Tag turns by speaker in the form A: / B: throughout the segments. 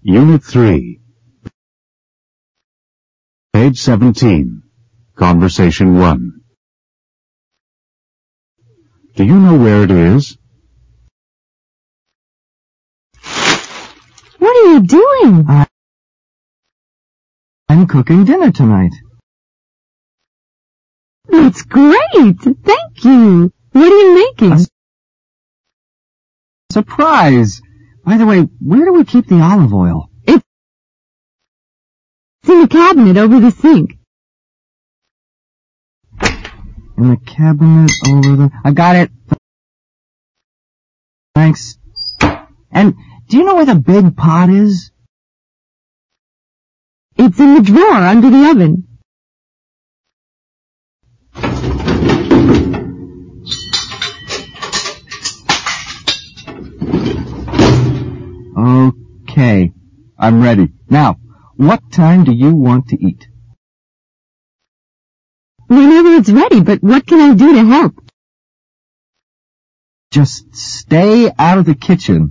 A: Unit 3. Page 17. Conversation 1. Do you know where it is?
B: What are you doing?
C: I'm cooking dinner tonight.
B: That's great! Thank you! What are you making?
C: Surprise! By the way, where do we keep the olive oil?
B: It's in the cabinet over the sink.
C: In the cabinet over the... I got it. Thanks. And do you know where the big pot is?
B: It's in the drawer under the oven.
C: Okay, I'm ready. Now, what time do you want to eat?
B: Whenever it's ready, but what can I do to help?
C: Just stay out of the kitchen.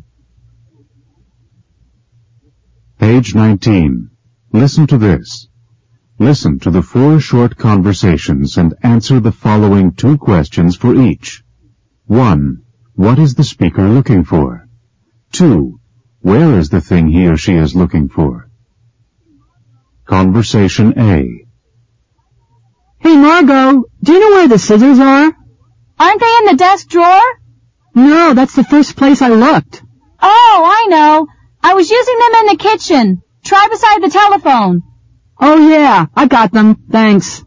A: Page 19. Listen to this. Listen to the 4 short conversations and answer the following 2 questions for each. 1. What is the speaker looking for? 2. Where is the thing he or she is looking for? Conversation A.
B: Hey, Margot, do you know where the scissors are?
D: Aren't they in the desk drawer?
B: No, that's the first place I looked.
D: Oh, I know. I was using them in the kitchen. Try beside the telephone.
B: Oh, yeah, I got them. Thanks.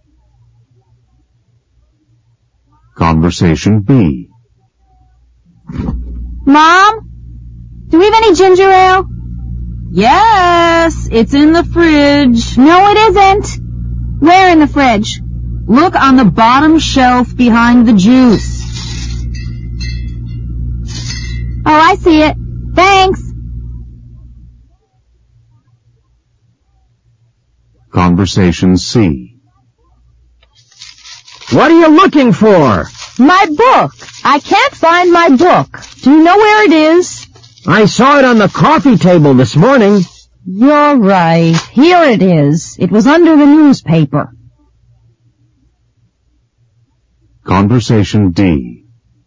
A: Conversation B.
D: Mom? Do we have any ginger ale?
E: Yes, it's in the fridge.
D: No, it isn't. Where in the fridge?
E: Look on the bottom shelf behind the juice.
D: Oh, I see it. Thanks.
A: Conversation C.
F: What are you looking for?
E: My book. I can't find my book. Do you know where it is?
F: I saw it on the coffee table this morning.
E: You're right. Here it is. It was under the newspaper.
A: Conversation D.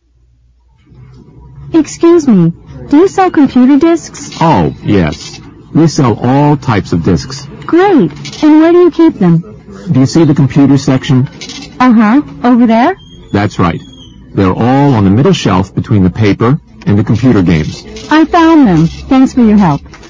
B: Excuse me, do you sell computer disks?
G: Oh, yes. We sell all types of disks.
B: Great. And where do you keep them?
G: Do you see the computer section?
B: Uh-huh. Over there?
G: That's right. They're all on the middle shelf between the paper and the computer games.
B: I found them. Thanks for your help.